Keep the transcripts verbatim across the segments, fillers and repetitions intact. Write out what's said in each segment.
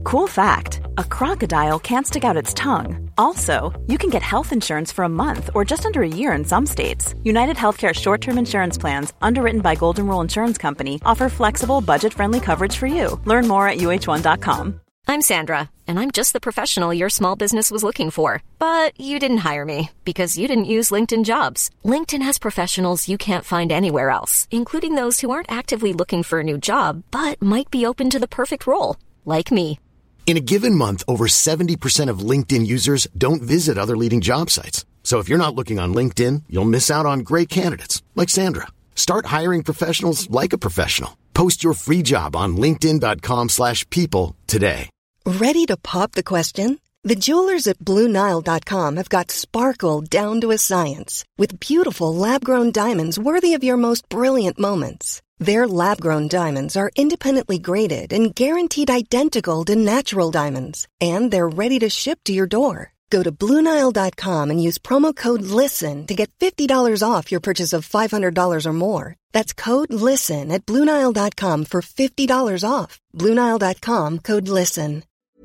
Cool fact, a crocodile can't stick out its tongue. Also, you can get health insurance for a month or just under a year in some states. United Healthcare short-term insurance plans, underwritten by Golden Rule Insurance Company, offer flexible, budget-friendly coverage for you. Learn more at U H one dot com. I'm Sandra, and I'm just the professional your small business was looking for. But you didn't hire me because you didn't use LinkedIn Jobs. LinkedIn has professionals you can't find anywhere else, including those who aren't actively looking for a new job, but might be open to the perfect role, like me. In a given month, over seventy percent of LinkedIn users don't visit other leading job sites. So if you're not looking on LinkedIn, you'll miss out on great candidates like Sandra. Start hiring professionals like a professional. Post your free job on linkedin dot com slash people today. Ready to pop the question? The jewelers at Blue Nile dot com have got sparkle down to a science with beautiful lab-grown diamonds worthy of your most brilliant moments. Their lab-grown diamonds are independently graded and guaranteed identical to natural diamonds. And they're ready to ship to your door. Go to Blue Nile dot com and use promo code LISTEN to get fifty dollars off your purchase of five hundred dollars or more. That's code LISTEN at Blue Nile dot com for fifty dollars off. Blue Nile dot com, code LISTEN.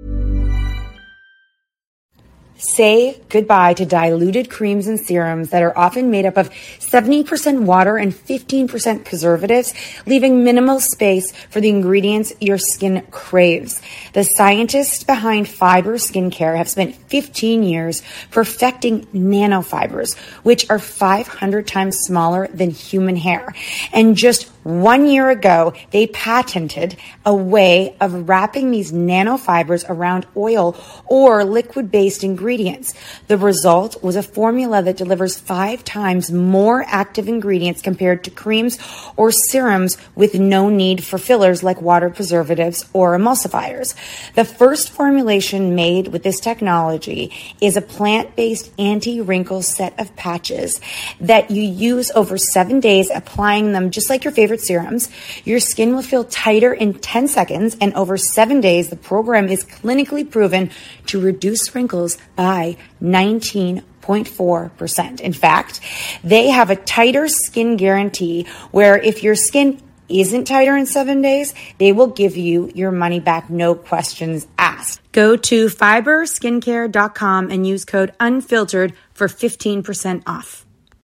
Say goodbye to diluted creams and serums that are often made up of seventy percent water and fifteen percent preservatives, leaving minimal space for the ingredients your skin craves. The scientists behind Fiber Skincare have spent fifteen years perfecting nanofibers, which are five hundred times smaller than human hair. And just one year ago, they patented a way of wrapping these nanofibers around oil or liquid-based ingredients. The result was a formula that delivers five times more active ingredients compared to creams or serums with no need for fillers like water preservatives or emulsifiers. The first formulation made with this technology is a plant-based anti-wrinkle set of patches that you use over seven days, applying them just like your favorite serums. Your skin will feel tighter in ten seconds, and over seven days, the program is clinically proven to reduce wrinkles by nineteen point four percent. In fact, they have a tighter skin guarantee where if your skin isn't tighter in seven days, they will give you your money back, no questions asked. Go to fiber skincare dot com and use code UNFILTERED for fifteen percent off.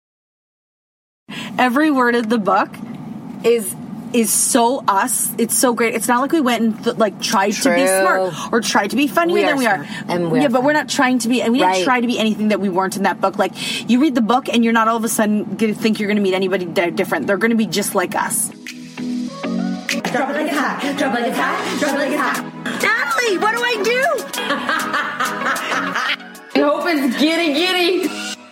Every word of the book is is so us. It's so great. It's not like we went and th- like tried True. to be smart or tried to be funnier we than we are. And we yeah, are but we're not trying to be, and we right. didn't try to be anything that we weren't in that book. Like, you read the book and you're not all of a sudden going to think you're going to meet anybody d- different. They're going to be just like us. Drop it like it's hot. Drop it like it's hot. Drop it like it's hot. Natalie, what do I do? I hope it's giddy giddy.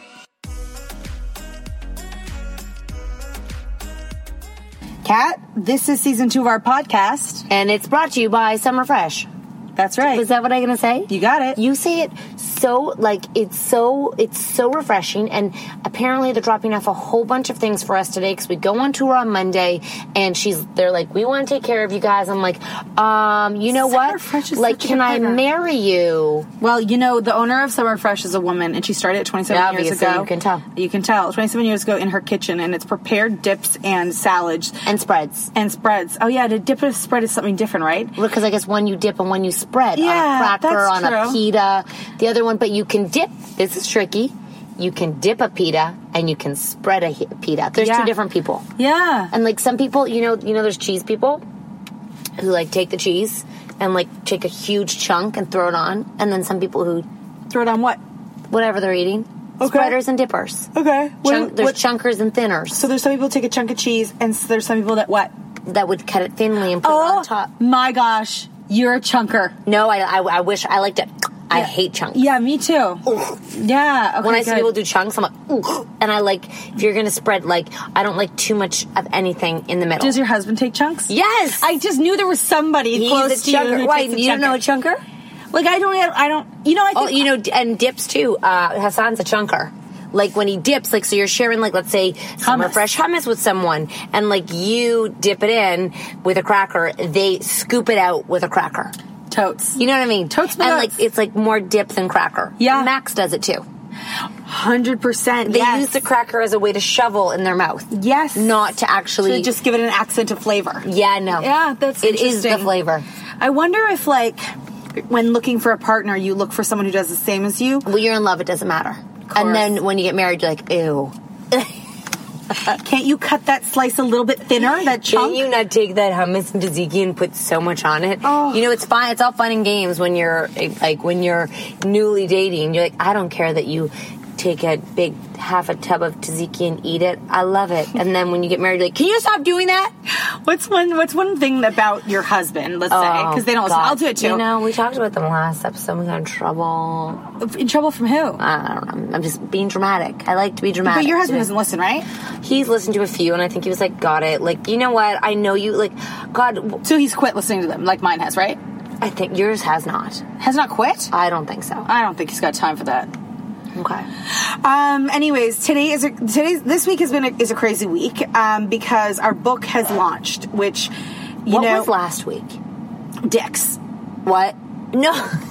Kat, this is season two of our podcast. And it's brought to you by Summer Fresh. That's right. Is that what I'm going to say? You got it. You say it so, like, it's so, it's so refreshing. And apparently they're dropping off a whole bunch of things for us today because we go on tour on Monday and she's, they're like, we want to take care of you guys. I'm like, um, you know Summer what? Fresh is like, such a can good I partner. marry you? Well, you know, the owner of Summer Fresh is a woman, and she started it twenty-seven Yeah, years obviously, ago. you can tell. You can tell. twenty-seven years ago in her kitchen, and it's prepared dips and salads. And spreads. And spreads. Oh, yeah, to dip a spread is something different, right? Because I guess one you dip and one you spread. Yeah, on a cracker, that's on true. a pita. The other one, but you can dip. This is tricky. You can dip a pita and you can spread a hi- pita. There's Yeah. two different people. Yeah. And like some people, you know, you know, there's cheese people who like take the cheese and like take a huge chunk and throw it on, and then some people who Throw it on what? whatever they're eating. Okay. Spreaders and dippers. Okay. Chunk, What- there's what- chunkers and thinners. So there's some people who take a chunk of cheese, and s- there's some people that what? That would cut it thinly and put it Oh, on top. my gosh. You're a chunker. No, I, I, I wish I liked it. I Yeah. hate chunks. Yeah, me too. Ugh. Yeah. Okay, When I see good. people do chunks, I'm like, ugh. And I like, if you're going to spread, like, I don't like too much of anything in the middle. Does your husband take chunks? Yes! I just knew there was somebody He's close a to you chunker. who Why, takes a you don't know a chunker? Like, I don't, I don't, you know, I think. Oh, you know, and dips too. Uh, Hassan's a chunker. Like when he dips, like, so you're sharing, like, let's say, Summer Hummus. Fresh hummus with someone, and like you dip it in with a cracker, they scoop it out with a cracker. Totes. You know what I mean? Totes and my like nuts. it's like more dip than cracker. Yeah. Max does it too. Hundred percent. They yes. use the cracker as a way to shovel in their mouth. Yes. Not to actually to just give it an accent of flavor. Yeah, no. Yeah, that's It is the interesting. flavor. I wonder if, like, when looking for a partner, you look for someone who does the same as you. When you're in love, it doesn't matter. And then when you get married, you're like, ew. Can't you cut that slice a little bit thinner, that chunk? Can you not take that hummus and tzatziki and put so much on it? Oh. You know, it's fine. It's all fun and games when you're, like, when you're newly dating. You're like, I don't care that you take a big half a tub of tzatziki and eat it. I love it. And then when you get married, you're like, can you stop doing that? What's one What's one thing about your husband, let's oh, say? Because they don't listen. God. I'll do it too. You know, we talked about them last episode. We got in trouble. In trouble from who? I don't know. I'm just being dramatic. I like to be dramatic. But your husband doesn't listen, right? He's listened to a few, and I think he was like, got it. Like, you know what? I know you, like, God. So he's quit listening to them, like mine has, right? I think yours has not. Has not quit? I don't think so. I don't think he's got time for that. Okay. Um, anyways, today is a, today's this week has been a, is a crazy week um, because our book has launched, which you what know was last week? Dicks. What? No.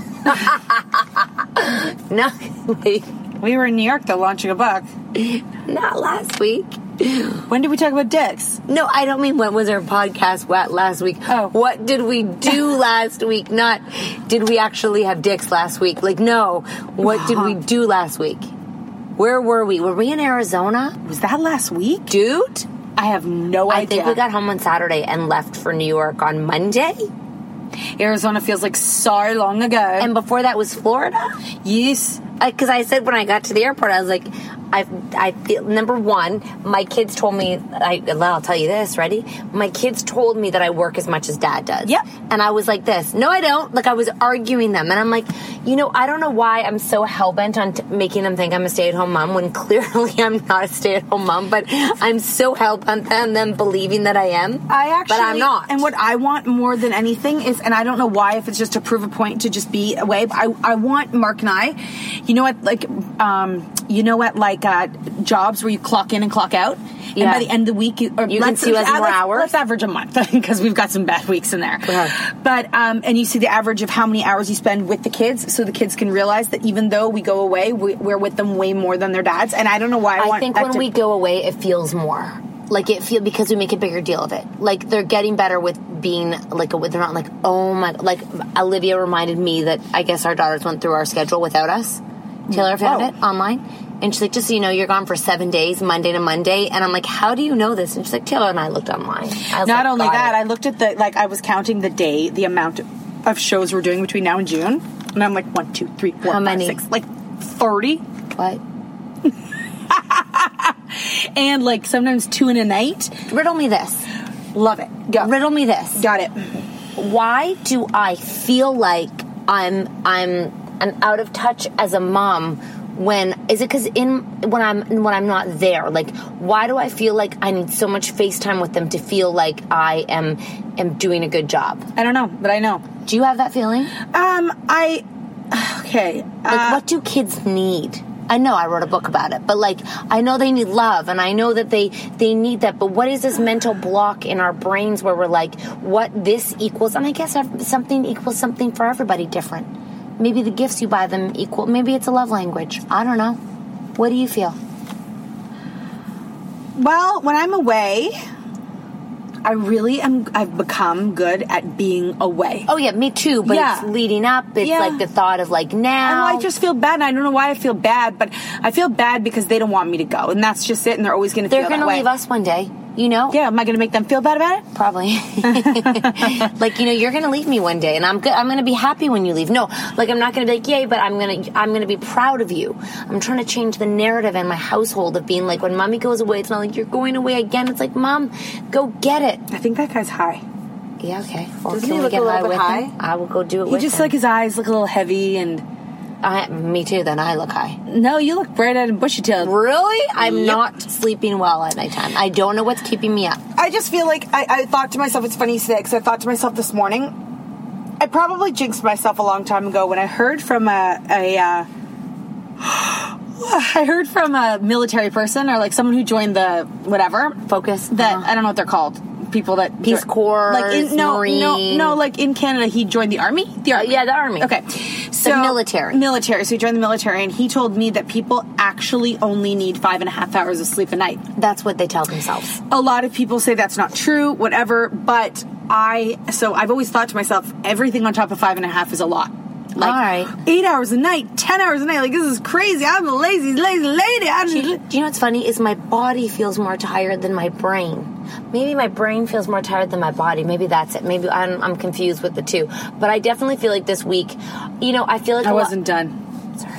No. Wait. We were in New York though, launching a book. Not last week. When did we talk about dicks? No, I don't mean when was our podcast what last week. Oh. What did we do last week? Not did we actually have dicks last week? Like, no. What did we do last week? Where were we? Were we in Arizona? Was that last week? Dude? I have no idea. I think we got home on Saturday and left for New York on Monday. Arizona feels like so long ago. And before that was Florida? Yes. Because I, I said when I got to the airport, I was like, I, I feel, number one, my kids told me, I, I'll tell you this, ready? My kids told me that I work as much as Dad does. Yep. And I was like this, no, I don't. Like, I was arguing them. And I'm like, you know, I don't know why I'm so hell-bent on t- making them think I'm a stay-at-home mom when clearly I'm not a stay-at-home mom, but I'm so hell-bent on them believing that I am. I actually, but I'm not. And what I want more than anything is, and I don't know why, if it's just to prove a point to just be away, but I, I want Mark and I, you know what, like, um, you know what, like, uh, jobs where you clock in and clock out, yeah. and by the end of the week, you, or you let's, can see less more let's, hours. Let's average a month because we've got some bad weeks in there. Yeah. But um, and you see the average of how many hours you spend with the kids, so the kids can realize that even though we go away, we, we're with them way more than their dads. And I don't know why. I, I want think that when to, we go away, it feels more. Like, it feel because we make a bigger deal of it. Like, they're getting better with being, like, a, they're not like, oh my, like, Olivia reminded me that I guess our daughters went through our schedule without us. Taylor found oh. it online. And she's like, just so you know, you're gone for seven days, Monday to Monday. And I'm like, how do you know this? And she's like, Taylor and I looked online. I was Not like, only that, it. I looked at the, like, I was counting the day, the amount of shows we're doing between now and June. And I'm like, one, two, three, four, How five, many? six, like thirty. What? And, like, sometimes two in a night. Riddle me this. Love it. Go. Riddle me this. Got it. Why do I feel like I'm I'm an out of touch as a mom when is it because in when I'm when I'm not there? Like, why do I feel like I need so much FaceTime with them to feel like I am am doing a good job? I don't know, but I know. Do you have that feeling? Um, I okay. Like, uh, what do kids need? I know I wrote a book about it, but, like, I know they need love, and I know that they, they need that, but what is this mental block in our brains where we're like, what this equals, and I guess something equals something for everybody different. Maybe the gifts you buy them equal, maybe it's a love language. I don't know. What do you feel? Well, when I'm away, I really am, I've become good at being away. Oh, yeah, me too, but Yeah. it's leading up. It's Yeah. like the thought of, like, now. I just feel bad, and I don't know why I feel bad, but I feel bad because they don't want me to go, and that's just it, and they're always going to feel They're that going to way. leave us one day, you know? Yeah, am I going to make them feel bad about it? Probably. Like, you know, you're going to leave me one day, and I'm good. I'm going to be happy when you leave. No, like, I'm not going to be like, yay, but I'm going to I'm going to be proud of you. I'm trying to change the narrative in my household of being like, when mommy goes away, it's not like you're going away again. It's like, Mom, go get it. I think that guy's high. Yeah, okay. Well, Doesn't can he we look get a little high bit with high? him? I will go do it He with just, him. like, his eyes look a little heavy, and... I, me too, then I look high. No, you look bright-eyed and bushy-tailed. Really? I'm Yep. not sleeping well at nighttime. I don't know what's keeping me up. I just feel like I, I thought to myself, it's funny you say it, because I thought to myself this morning, I probably jinxed myself a long time ago when I heard from a, a uh, I heard from a military person, or like someone who joined the whatever Focus. that Uh-huh. I don't know what they're called. People that Peace Corps, like in, no, Marine. no, no, like in Canada, he joined the army. The army, Uh, yeah, the army. Okay, so military. military. So he joined the military, and he told me that people actually only need five and a half hours of sleep a night. That's what they tell themselves. A lot of people say that's not true, whatever, but I, so I've always thought to myself, everything on top of five and a half is a lot. Like, all right. eight hours a night, ten hours a night. Like, this is crazy. I'm a lazy, lazy lady. I'm do, you, do you know what's funny? Is my body feels more tired than my brain. Maybe my brain feels more tired than my body. Maybe that's it. Maybe I'm, I'm confused with the two. But I definitely feel like this week, you know, I feel like I a wasn't lo- done. Sorry.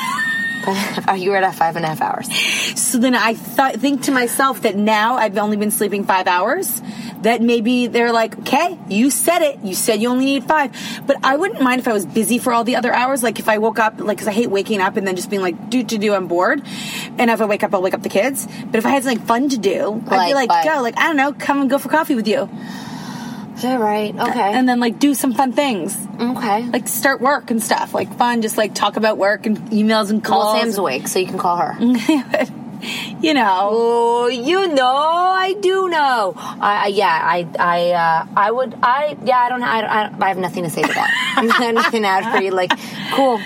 Oh, you were at five and a half hours. So then I th- think to myself that now I've only been sleeping five hours. That maybe they're like, okay, you said it. You said you only need five. But I wouldn't mind if I was busy for all the other hours. Like if I woke up, like, because I hate waking up and then just being like, do to do, I'm bored. And if I wake up, I'll wake up the kids. But if I had something fun to do, I'd like, be like, like, go, like, I don't know, come and go for coffee with you. Yeah, right. Okay. And then like do some fun things. Okay. Like start work and stuff. Like fun, just like talk about work and emails and calls. Well, Sam's awake, so you can call her. You know. Oh, you know, I do know. I, I yeah, I, I, uh, I would, I, yeah, I don't, I, I, I have nothing to say to that. I have nothing to add for you. Like, cool,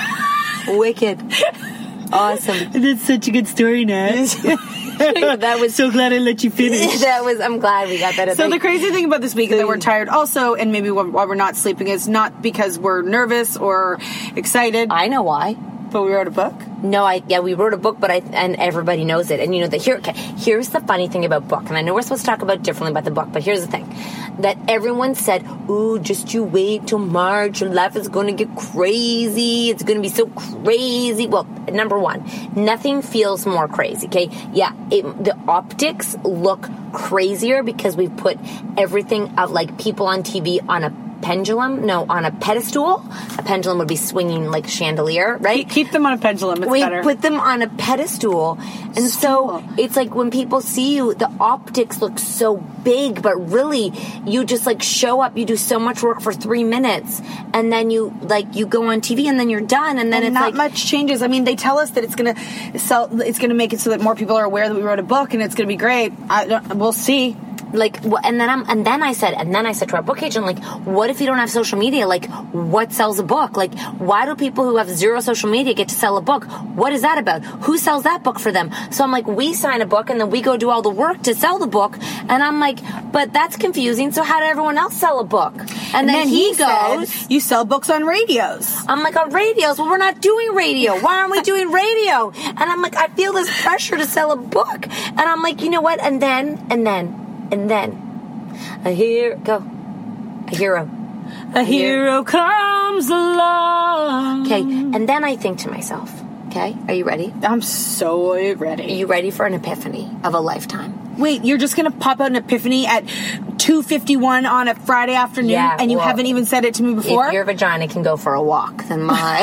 wicked, awesome. That's such a good story, Nat. That was so glad I let you finish. That was. I'm glad we got that. At so the, the crazy thing about this week is that we're tired, also, and maybe why we're not sleeping is not because we're nervous or excited. I know why. But we wrote a book. No, I yeah, we wrote a book, but I and everybody knows it. And you know that here. Okay, here's the funny thing about book, and I know we're supposed to talk about differently about the book, but here's the thing: that everyone said, "Ooh, just you wait till March. Your life is going to get crazy. It's going to be so crazy." Well, number one, nothing feels more crazy. Okay, yeah, it, the optics look crazier because we've put everything of like people on T V on a pendulum, no, on a pedestal. A pendulum would be swinging like a chandelier, right? Keep them on a pendulum, it's we better. put them on a pedestal, and Stool. so it's like when people see you, the optics look so big, but really you just like show up, you do so much work for three minutes, and then you like you go on T V, and then you're done, and then and it's not like much changes. I mean, they tell us that it's gonna sell, it's gonna make it so that more people are aware that we wrote a book, and it's gonna be great. I don't, we'll see. Like, and then I'm, and then I said, and then I said to our book agent, like, what if you don't have social media? Like, what sells a book? Like, why do people who have zero social media get to sell a book? What is that about? Who sells that book for them? So I'm like, we sign a book and then we go do all the work to sell the book. And I'm like, but that's confusing. So how did everyone else sell a book? And, And then, then he, he goes, said, you sell books on radios. I'm like, on radios? Well, we're not doing radio. Why aren't we doing radio? And I'm like, I feel this pressure to sell a book. And I'm like, you know what? And then, and then, and then, a hero, go, a hero. A, a hero, hero comes along. Okay, and then I think to myself, okay, are you ready? I'm so ready. Are you ready for an epiphany of a lifetime? Wait, you're just going to pop out an epiphany at two fifty-one on a Friday afternoon, yeah, and you well, haven't even said it to me before? If your vagina can go for a walk, then my...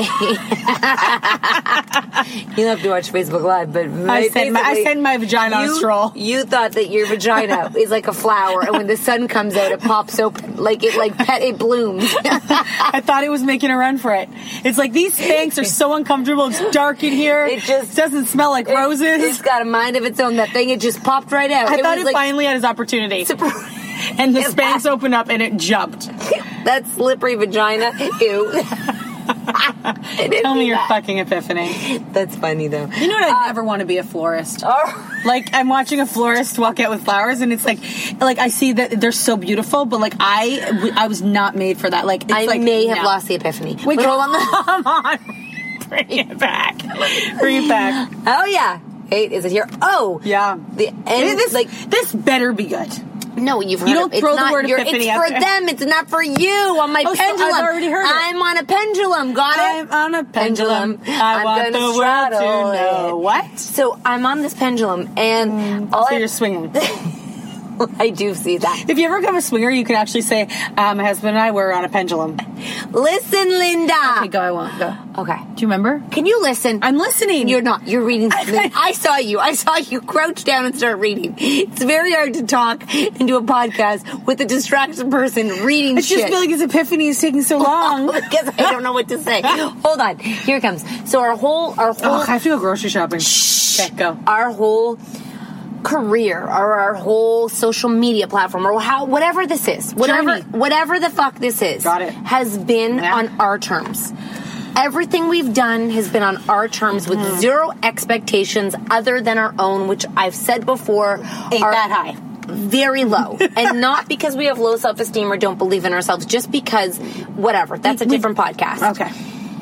You don't have to watch Facebook Live, but... I send, my, I send my vagina you, on a stroll. You thought that your vagina is like a flower, and when the sun comes out, it pops open. Like it like pet, it blooms. I thought it was making a run for it. It's like, these Spanx are so uncomfortable. It's dark in here. It just... doesn't smell like it, roses. It's got a mind of its own. That thing, it just popped right out. I it thought was it like, finally had his opportunity. And the Spanx opened up and it jumped. That slippery vagina. Ew. Tell me your that. fucking epiphany. That's funny, though. You know what? I uh, never want to be a florist. Oh. Like, I'm watching a florist walk out with flowers, and it's like, like I see that they're so beautiful, but like I, I was not made for that. Like, it's I like, may no. have lost the epiphany. Wait, but come hold on. Come on. Bring it back. Bring it back. Oh yeah. Hey, is it here? Oh yeah. The end. This, like this better be good. No, you've heard you don't it. throw it's the not word your, epiphany It's out for there. them. It's not for you. On my oh, pendulum. So I've already heard it. I'm on a pendulum. Got it? I'm on a pendulum. pendulum. I I'm want the world to know. It. What? So I'm on this pendulum, and mm, all so I, you're swinging. I do see that. If you ever become a swinger, you can actually say, uh, my husband and I were on a pendulum. Listen, Linda. Okay, go. I won't. Go. Okay. Do you remember? Can you listen? I'm listening. You're not. You're reading. I saw you. I saw you crouch down and start reading. It's very hard to talk into a podcast with a distracted person reading I shit. just feel like his epiphany is taking so long. Because I don't know what to say. Hold on. Here it comes. So our whole... our whole. Oh, I have to go grocery shopping. Shh. Okay, go. Our whole... career or our whole social media platform or how whatever this is whatever Journey. whatever the fuck this is Got it. has been yeah. on our terms. Everything we've done has been on our terms mm-hmm. with zero expectations other than our own, which I've said before ain't are, that high. very low. And not because we have low self-esteem or don't believe in ourselves, just because, whatever, that's a different podcast. Okay.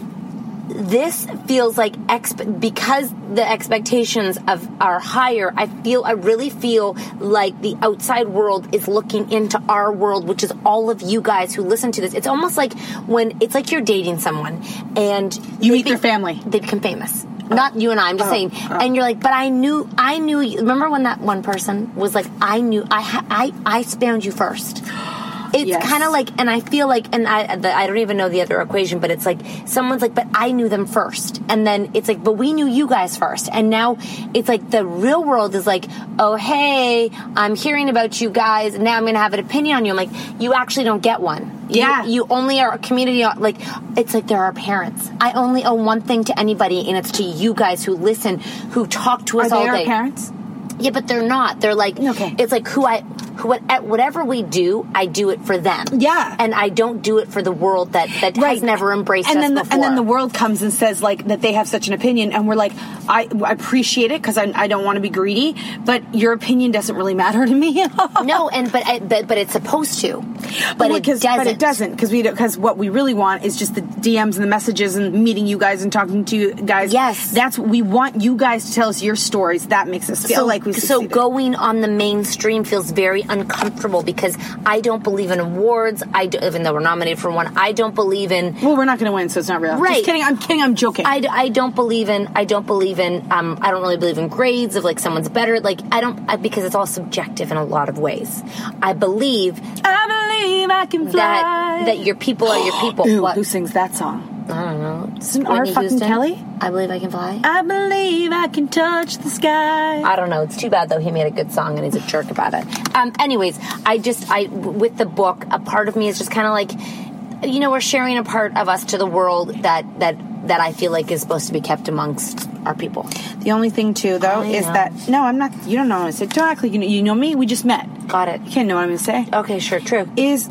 This feels like, exp- because the expectations of are higher, I feel, I really feel like the outside world is looking into our world, which is all of you guys who listen to this. It's almost like when, it's like you're dating someone and you meet their family. They become famous. Not you and I, I'm just oh, saying. Oh. And you're like, but I knew, I knew you. Remember when that one person was like, I knew, I, ha- I, I found you first. It's yes. kind of like, and I feel like, and I, the, I don't even know the other equation, but it's like, someone's like, but I knew them first. And then it's like, but we knew you guys first. And now it's like the real world is like, oh, hey, I'm hearing about you guys. Now I'm going to have an opinion on you. I'm like, you actually don't get one. You, Yeah. You only are a community, like, it's like there are parents. I only owe one thing to anybody, and it's to you guys who listen, who talk to us Are all they day. our parents? Yeah, but they're not. They're like, okay. It's like who I, who at whatever we do, I do it for them. Yeah, and I don't do it for the world that that right. has never embraced and us then the, before. And then the world comes and says like that they have such an opinion, and we're like, I, I appreciate it because I, I don't want to be greedy, but your opinion doesn't really matter to me. No, and but, I, but but it's supposed to, but well, it doesn't. But it doesn't because we because what we really want is just the D Ms and the messages and meeting you guys and talking to you guys. Yes, that's we want you guys to tell us your stories. That makes us feel so, like we succeeded. So going on the mainstream feels very uncomfortable because I don't believe in awards. I do, even though we're nominated for one, I don't believe in. Well, we're not going to win, so it's not real. Right? Just kidding. I'm kidding. I'm joking. I, I don't believe in. I don't believe in. Um, I don't really believe in grades of like someone's better. Like I don't I, because it's all subjective in a lot of ways. I believe. I believe I can fly. That that your people are your people. Ew, what? Who sings that song? I don't know. Isn't our fucking Houston? Kelly? I believe I can fly. I believe I can touch the sky. I don't know. It's too bad though. He made a good song and he's a jerk about it. Um. Anyways, I just I with the book, a part of me is just kind of like, you know, we're sharing a part of us to the world that that that I feel like is supposed to be kept amongst our people. The only thing too, though, I is know. that no, I'm not. You don't know what I'm saying. Don't act like you know. You know me. We just met. Got it. You can't know what I'm going to say. Okay, sure, true. Is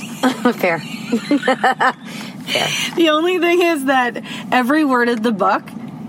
fair. Fair. The only thing is that every word of the book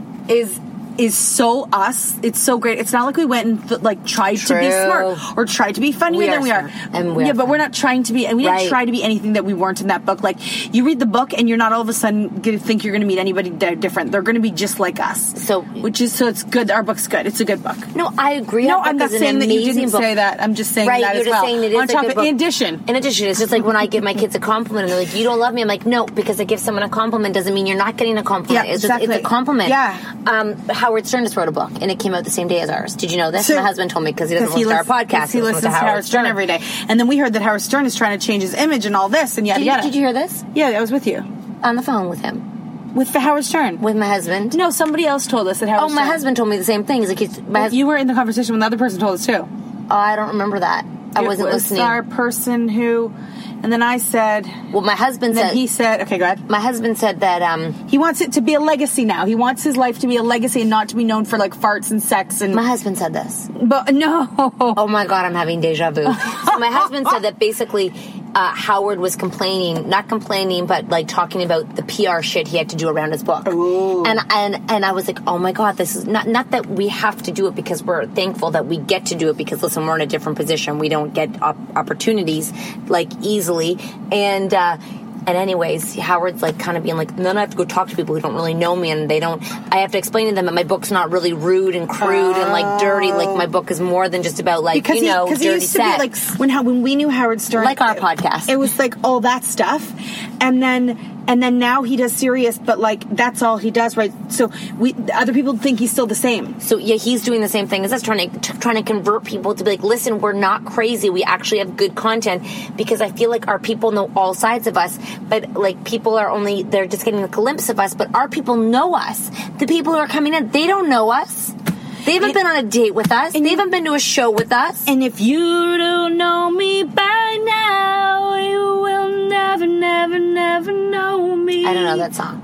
is is so us. It's so great. It's not like we went and th- like tried True. to be smart or tried to be funnier We than are we are. smart. And we yeah, are but we're not trying to be. And we didn't Right. try to be anything that we weren't in that book. Like you read the book and you're not all of a sudden going to think you're going to meet anybody di- different. They're going to be just like us. So, which is so it's good. Our book's good. It's a good book. No, I agree. No, Our I'm book not is an saying that you amazing didn't book. say that. I'm just saying right, that you're as just well. saying it is On a top good of, book. in addition, in addition, it's just like when I give my kids a compliment and they're like, "You don't love me." I'm like, "No," because I give someone a compliment doesn't mean you're not getting a compliment. Yeah, it's just exactly. it's a compliment. Yeah. Um, Howard Stern just wrote a book and it came out the same day as ours. Did you know this? So- my husband told me because he doesn't listen to our podcast. He listens to Howard Stern every day. And then we heard that Howard Stern is trying to change his image and all this and yada Did you, yada. did you hear this? Yeah, I was with you. On the phone with him. With the Howard Stern? With my husband. No, somebody else told us that Howard Oh, Stern. my husband told me the same thing. He's like, he's, my hus- You were in the conversation when the other person told us too. Oh, I don't remember that. I It wasn't was listening. our person who, and then I said, well, my husband and then said he said, okay, go ahead. My husband said that um, he wants it to be a legacy now. He wants his life to be a legacy and not to be known for like farts and sex and. My husband said this. But no. Oh my God, I'm having deja vu. So my husband said that basically uh, Howard was complaining, not complaining, but like talking about the P R shit he had to do around his book. Ooh. And and and I was like, oh my God, this is not not that we have to do it because we're thankful that we get to do it because listen, we're in a different position. We don't get op- opportunities like easily. And uh, and anyways, Howard's like kind of being like, then I have to go talk to people who don't really know me, and they don't. I have to explain to them that my book's not really rude and crude and like dirty. Like my book is more than just about like because you he, know because dirty he used to sex. be like when how when we knew Howard Stern, Like our podcast. It was like all that stuff, and then and then now he does serious, but like that's all he does, right? So we other people think he's still the same. So yeah, he's doing the same thing as us, trying to t- trying to convert people to be like, listen, we're not crazy. We actually have good content because I feel like our people know all sides of us, but like people are only they're just getting a glimpse of us, but our people know us. The people who are coming in, they don't know us. They haven't And- been on a date with us. They you- haven't been to a show with us. And if you don't know me by now, you will never, never, never know me. I don't know that song.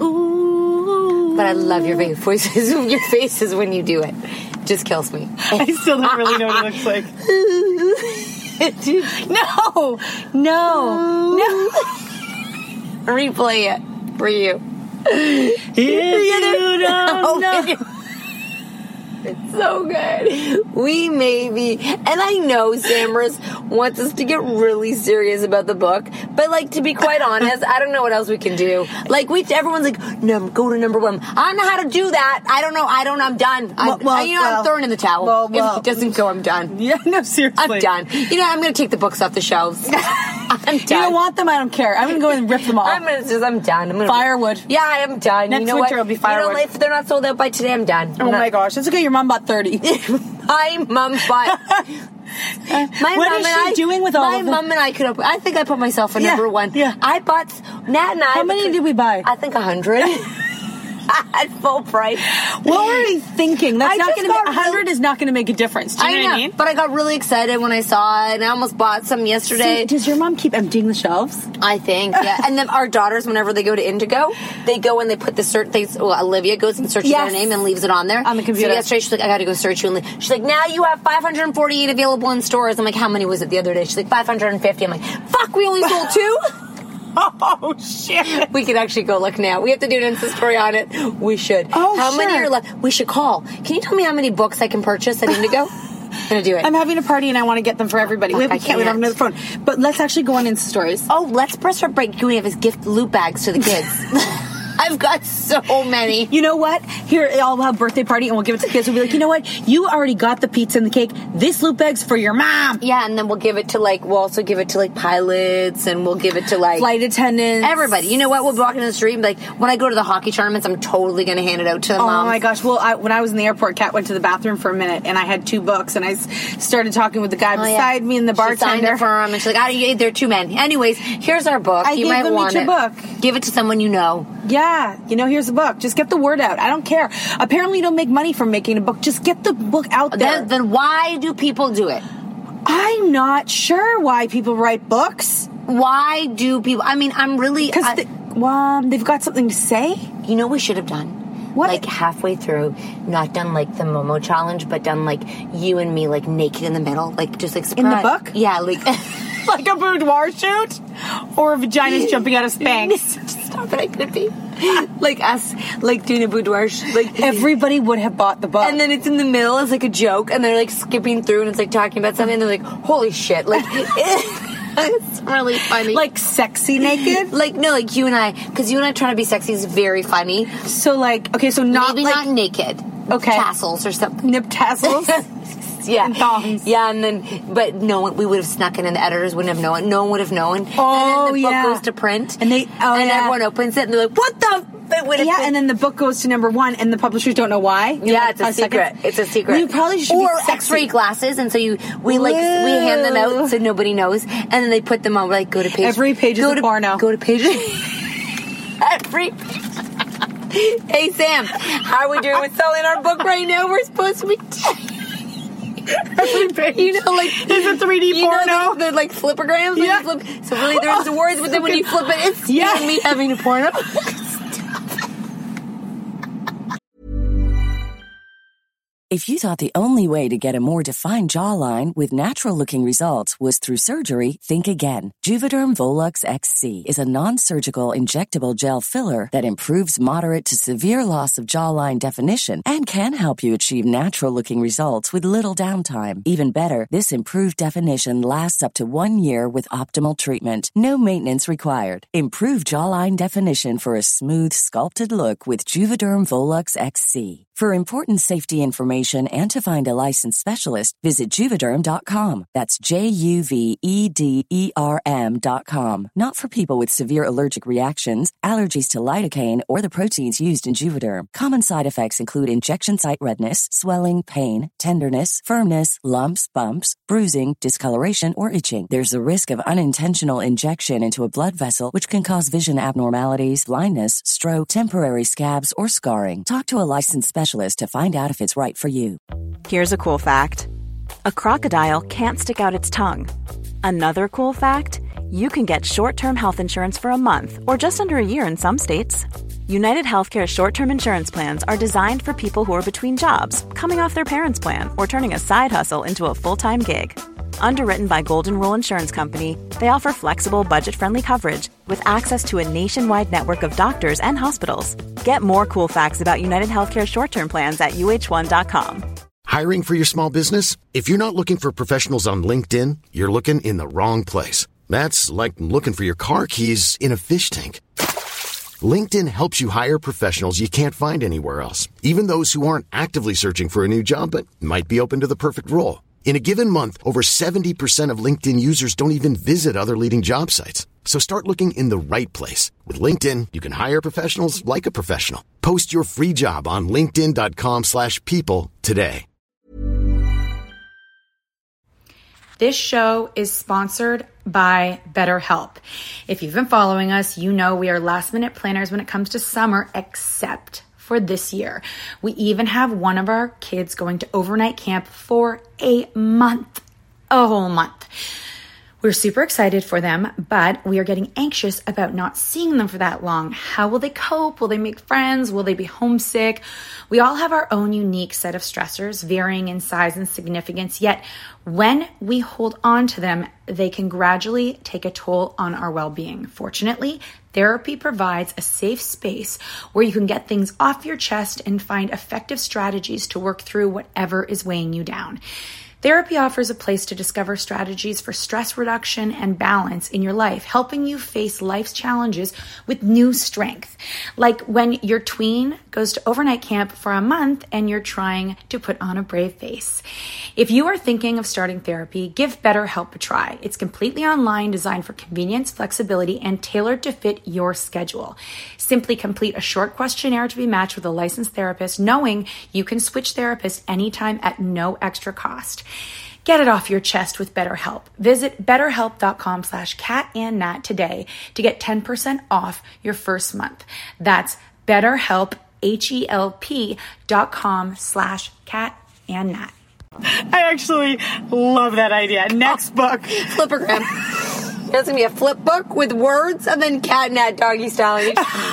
Ooh. But I love your voices, your faces when you do it. Just kills me. I still don't really know what it looks like. No, no, no. Replay it for you. If you don't Oh, know. man. It's so good. We maybe, and I know Samras wants us to get really serious about the book, but like, to be quite honest, I don't know what else we can do. Like, we, everyone's like, no, go to number one. I don't know how to do that. I don't know. I don't know. I'm done. I'm, Well, well, you know, well, I'm throwing in the towel. well, well. If it doesn't go, I'm done. Yeah, no, seriously. I'm done. You know, I'm going to take the books off the shelves. I'm done. You don't want them? I don't care. I'm going to go and rip them all. I'm gonna just, I'm done. I'm gonna Firewood. Yeah, I am done. Next you know winter what? will be firewood. You know, if they're not sold out by today, I'm done. I'm Oh not- my gosh, it's okay. Your mom bought thirty. My mum bought. My What mum is and she I, doing with all my of them? mum and I could. Have, I think I put myself in Yeah, number one. yeah. I bought Nat and I. How many did we buy? I think a hundred. At full price. What were we thinking? That's I not just going to be. got A hundred real- is not going to make a difference. Do you I know, know, what I mean? but I got really excited when I saw it, and I almost bought some yesterday. So, does your mom keep emptying the shelves? I think, yeah. And then our daughters, whenever they go to Indigo, they go and they put the search. They, well, Olivia goes and searches Yes. their name and leaves it on there On the computer. So yesterday she's like, I got to go search you. And le- she's like, now you have five hundred forty-eight available in stores. I'm like, how many was it the other day? She's like, five hundred fifty. I'm like, fuck, we only sold two. Oh shit! We could actually go look now. We have to do an Insta story on it. We should. Oh, how many sure. are left? We should call. Can you tell me how many books I can purchase at Indigo? I'm gonna do it. I'm having a party and I want to get them for everybody. Fuck, we, we I can't. We don't have can't. another phone. But let's actually go on Insta stories. Oh, let's press our break. Can we have his gift loot bags to the kids? I've got so many. You know what? Here, I'll have a birthday party and we'll give it to the kids. We'll be like, you know what? You already got the pizza and the cake. This loot bag's for your mom. Yeah, and then we'll give it to, like, we'll also give it to, like, pilots, and we'll give it to, like... Flight attendants. Everybody. You know what? We'll be walking in the street and be like, when I go to the hockey tournaments, I'm totally going to hand it out to the Oh moms. my gosh! Well, I, when I was in the airport, Kat went to the bathroom for a minute, and I had two books, and I s- started talking with the guy Oh, yeah. beside me and the She signed bartender. it for him, and she's like, I don't, there are too many. Anyways, here's our book. I you gave might them want each a it. book. Give it to someone you know. Yeah, you know, here's the book. Just get the word out. I don't care. Apparently, you don't make money from making a book. Just get the book out there. Then, then why do people do it? I'm not sure why people write books. Why do people... I mean, I'm really... Because I- they, well, they've got something to say. You know what we should have done? What? Like halfway through, not done like the Momo challenge, but done like you and me like naked in the middle, like just like In the surprise- book? Yeah, like Like a boudoir shoot? Or vaginas jumping out of Spanx? Stop it! I could be like us, like doing a boudoir, sh- like Everybody would have bought the book. and then it's in the middle, it's like a joke, and they're like skipping through, and it's like talking about something, and they're like, "Holy shit!" Like it's really funny. like sexy naked? like no, like you and I, because you and I trying to be sexy is very funny. So like, okay, so not Maybe like not naked. Okay. Tassels or something. nip tassels. Yeah. And thongs. Yeah, and then, but no one, we would have snuck in and the editors wouldn't have known. No one would have known. Oh, and then the book yeah. goes to print. And they- oh, and yeah. everyone opens it and they're like, what the? It would have Yeah, been- and then the book goes to number one, and the publishers don't know why. You're yeah, like, it's a five secret. seconds. It's a secret. You probably should or be sexy. X-ray glasses, and so you we like we hand them out so nobody knows, and then they put them on. We're like, go to page. Every page is go a to, porno. Go to page. Every. Hey Sam, how are we doing with selling our book right now? We're supposed to be. Every page. You know, like Is it three D you know porno? the, the like flippergrams. when Yeah. you flip, so really, there's the words, but then when you flip it, it's Yeah. you and me having a porno. If you thought the only way to get a more defined jawline with natural-looking results was through surgery, think again. Juvederm Volux X C is a non-surgical injectable gel filler that improves moderate to severe loss of jawline definition and can help you achieve natural-looking results with little downtime. Even better, this improved definition lasts up to one year with optimal treatment. No maintenance required. Improve jawline definition for a smooth, sculpted look with Juvederm Volux X C. For important safety information and to find a licensed specialist, visit Juvederm dot com. That's J U V E D E R M dot com. Not for people with severe allergic reactions, allergies to lidocaine, or the proteins used in Juvederm. Common side effects include injection site redness, swelling, pain, tenderness, firmness, lumps, bumps, bruising, discoloration, or itching. There's a risk of unintentional injection into a blood vessel, which can cause vision abnormalities, blindness, stroke, temporary scabs, or scarring. Talk to a licensed specialist to find out if it's right for you. Here's a cool fact. A crocodile can't stick out its tongue. Another cool fact, you can get short-term health insurance for a month or just under a year in some states. United Healthcare short-term insurance plans are designed for people who are between jobs, coming off their parents' plan, or turning a side hustle into a full-time gig. Underwritten by Golden Rule Insurance Company, they offer flexible, budget-friendly coverage with access to a nationwide network of doctors and hospitals. Get more cool facts about United Healthcare short-term plans at U H one dot com. Hiring for your small business? If you're not looking for professionals on LinkedIn, you're looking in the wrong place. That's like looking for your car keys in a fish tank. LinkedIn helps you hire professionals you can't find anywhere else, even those who aren't actively searching for a new job but might be open to the perfect role. In a given month, over seventy percent of LinkedIn users don't even visit other leading job sites. So start looking in the right place. With LinkedIn, you can hire professionals like a professional. Post your free job on linkedin.com slash people today. This show is sponsored by BetterHelp. If you've been following us, you know we are last minute planners when it comes to summer, except for this year. We even have one of our kids going to overnight camp for a month, a whole month. We're super excited for them, but we are getting anxious about not seeing them for that long. How will they cope? Will they make friends? Will they be homesick? We all have our own unique set of stressors, varying in size and significance, yet when we hold on to them, they can gradually take a toll on our well-being. Fortunately, therapy provides a safe space where you can get things off your chest and find effective strategies to work through whatever is weighing you down. Therapy offers a place to discover strategies for stress reduction and balance in your life, helping you face life's challenges with new strength. Like when your tween goes to overnight camp for a month and you're trying to put on a brave face. If you are thinking of starting therapy, give BetterHelp a try. It's completely online, designed for convenience, flexibility, and tailored to fit your schedule. Simply complete a short questionnaire to be matched with a licensed therapist, knowing you can switch therapists anytime at no extra cost. Get it off your chest with BetterHelp. Visit betterhelp.com slash catandnat today to get ten percent off your first month. That's BetterHelp, H-E-L-P dot com slash catandnat. I actually love that idea. Next book. Flippergram. That's going to be a flip book with words and then cat and nat doggy style.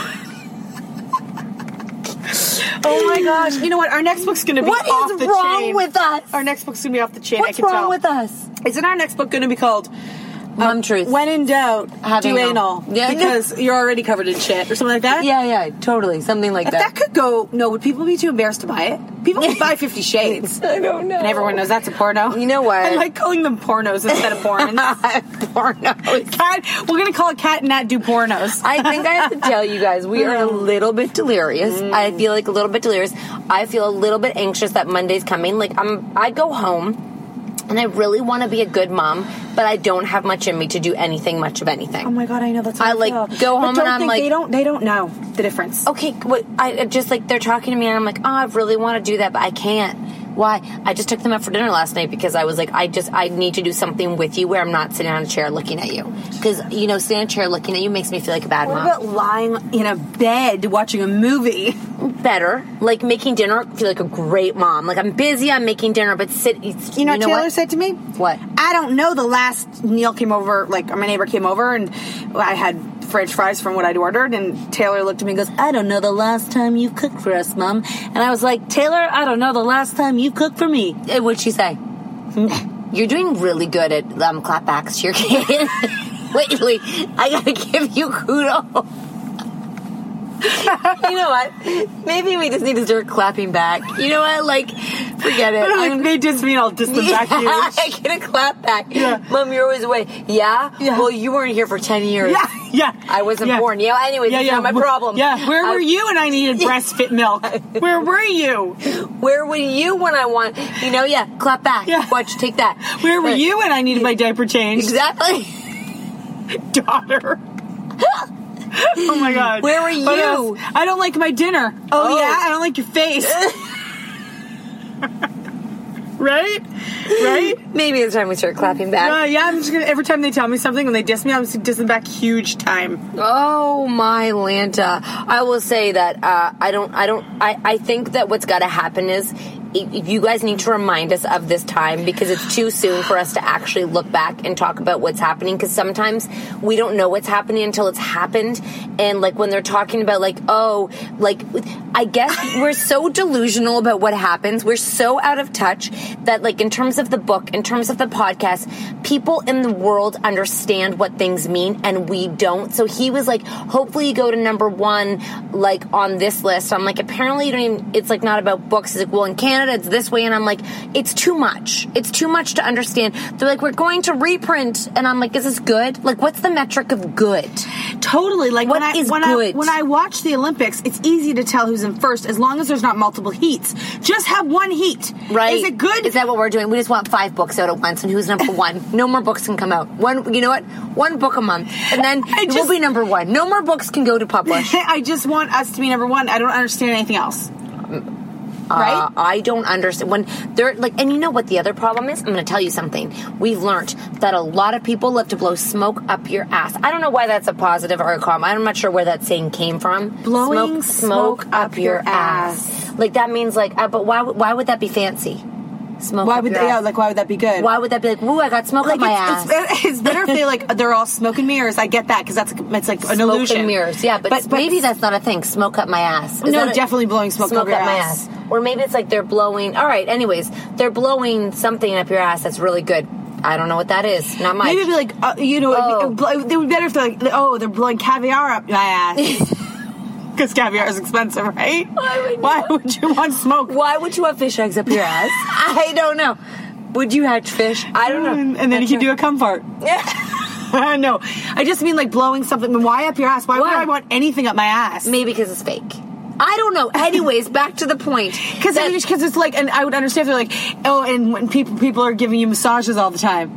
Oh my gosh. You know what? Our next book's going to be what off the chain. What is wrong with us? Our next book's going to be off the chain. What's I can wrong tell. with us? Isn't our next book going to be called Mom um, Truth? When in doubt, Having do anal. Yeah. Because you're already covered in shit or something like that? Yeah, yeah, totally. Something like if that. That could go, no, would people be too embarrassed to buy it? People would buy Fifty Shades. I don't know. And everyone knows that's a porno. You know what? I like calling them pornos instead of porns. Pornos. Cat, we're going to call it Cat and Nat Do Pornos. I think I have to tell you guys, we are a little bit delirious. Mm. I feel like a little bit delirious. I feel a little bit anxious that Monday's coming. Like, I'm, I go home. And I really want to be a good mom, but I don't have much in me to do anything, much of anything. Oh my god, I know that's. How I, I like feel. go home but don't and I'm think like, they don't, they don't know the difference. Okay, what? I just like they're talking to me and I'm like, oh, I really want to do that, but I can't. Why? I just took them out for dinner last night because I was like, I just I need to do something with you where I'm not sitting on a chair looking at you, because you know, sitting on a chair looking at you makes me feel like a bad what mom. What about lying in a bed watching a movie? Better, like making dinner. Feel like a great mom. Like I'm busy, I'm making dinner, but sit. You know, you know what Taylor what? said to me? What? I don't know. The last Neil came over, like my neighbor came over, and I had French fries from what I'd ordered, and Taylor looked at me and goes, I don't know the last time you cooked for us, Mom. And I was like, Taylor, I don't know the last time you cooked for me. And what'd she say? You're doing really good at um, clapbacks to your kid. Lately, I gotta give you kudos. You know what? Maybe we just need to start clapping back. You know what? Like, forget it. Like, I'm, they diss me, I'll diss them back huge. I get a clap back. Yeah. Mom, you're always away. Yeah? Yeah. Well, you weren't here for ten years. Yeah, yeah. I wasn't yeah. born. Yeah, anyways, yeah, that's yeah. not my problem. Yeah, where I, were you when I needed breast fit milk? Where were you? Where were you when I want, you know, yeah, clap back. Yeah. Watch, take that. Where were But, you when I needed my diaper changed? Exactly. Daughter. Oh my god. Where were you? I don't like my dinner. Oh, oh. yeah, I don't like your face. Right? Right? Maybe it's time we start clapping back. Uh, yeah, I'm just gonna, every time they tell me something and they diss me, I'm just dissing back huge time. Oh my Lanta. I will say that uh, I don't I don't I, I think that what's gotta happen is if you guys need to remind us of this time, because it's too soon for us to actually look back and talk about what's happening, because sometimes we don't know what's happening until it's happened. And like when they're talking about like, oh, like I guess we're so delusional about what happens. We're so out of touch that like in terms of the book, in terms of the podcast, people in the world understand what things mean and we don't. So he was like, hopefully you go to number one like on this list. I'm like, apparently you don't even, it's like not about books. He's like, well, in Canada Canada, it's this way. And I'm like, it's too much. It's too much to understand. They're like, we're going to reprint. And I'm like, is this good? Like, what's the metric of good? Totally. Like, what when I, is when good? I, when I watch the Olympics, it's easy to tell who's in first as long as there's not multiple heats. Just have one heat. Right. Is it good? Is that what we're doing? We just want five books out at once, and who's number one? No more books can come out. One, you know what? One book a month, and then I it just, will be number one. No more books can go to publish. I just want us to be number one. I don't understand anything else. Right? Uh, I don't understand when they're like, and you know what the other problem is? I'm going to tell you something. We've learned that a lot of people love to blow smoke up your ass. I don't know why that's a positive or a comment. I'm not sure where that saying came from. Blowing smoke, smoke up your ass. ass. Like that means like, uh, but why? Why would that be fancy? Smoke why up would your they, ass. yeah, like why would that be good? Why would that be like, ooh, I got smoke like up my it's, ass? It's, it's better if they like they're all smoke and mirrors. I get that because that's it's like an smoke illusion. and mirrors, yeah, but, but, but maybe that's not a thing. Smoke up my ass. Is no, a, definitely blowing smoke, smoke up, your up my ass. ass. Or maybe it's like they're blowing. All right, anyways, they're blowing something up your ass that's really good. I don't know what that is. Not much. Maybe it'd be like uh, you know, Oh. it, they would be better if they're like, oh, they're blowing caviar up my ass. Because caviar is expensive, right? Why would, Why would you want smoke? Why would you have fish eggs up your ass? I don't know. Would you hatch fish? I don't know. And, and then you could do a cum fart. Yeah. No, I just mean like blowing something. Why up your ass? Why, Why? would I want anything up my ass? Maybe because it's fake. I don't know. Anyways, back to the point. Because it's like, and I would understand if they're like, oh, and when people people are giving you massages all the time.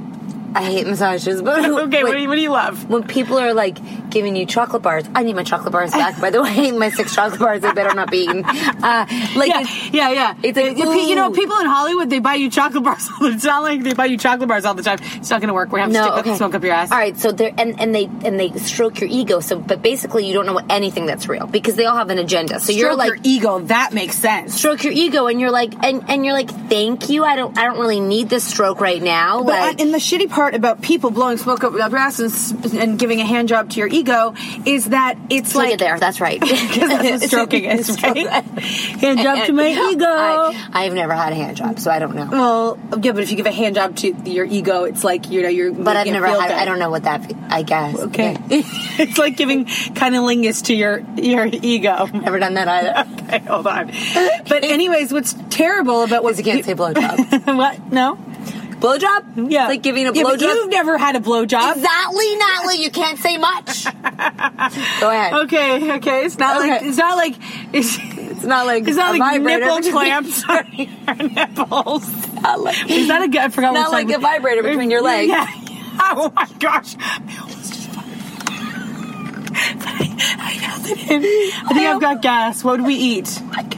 I hate massages, but okay, wait, what, do you, what do you love? When people are like giving you chocolate bars, I need my chocolate bars back. By the way, my six chocolate bars, they better not be eaten. Uh, like yeah, it's, yeah, yeah. It's like, you, you know, people in Hollywood, they buy you chocolate bars. All the, it's not like they buy you chocolate bars all the time. It's not going to work. We have to no, stick okay. with smoke up your ass. All right, so they're and, and they and they stroke your ego. So, but basically, you don't know anything that's real because they all have an agenda. So stroke you're like your ego. That makes sense. Stroke your ego, and you're like, and, and you're like, thank you. I don't, I don't really need this stroke right now. But like, and the shitty part about people blowing smoke up your ass and, and giving a hand job to your ego is that it's look like at there. That's right. Because that's what stroking is, right? Hand job to my ego. I, I've never had a hand job, so I don't know. Well, yeah, but if you give a hand job to your ego, it's like you know you're. But I've never had. Good. I don't know what that. I guess. Okay. It's like giving cunnilingus to your your ego. Never done that either. Okay, hold on. But anyways, what's terrible about what you can't say blowjob? What? No. Blowjob? Yeah. It's like giving a yeah, blowjob? You've never had a blowjob. Exactly, Natalie. You can't say much. Go ahead. Okay, okay. It's not okay. like it's not like it's, it's not like it's not a like vibrator. nipple clamps on your nipples. Not like, is that a good? I forgot. Not like a vibrator between your legs. Yeah. Oh my gosh. I almost just I, I held it in. I think I've got gas. What would we eat? I can't.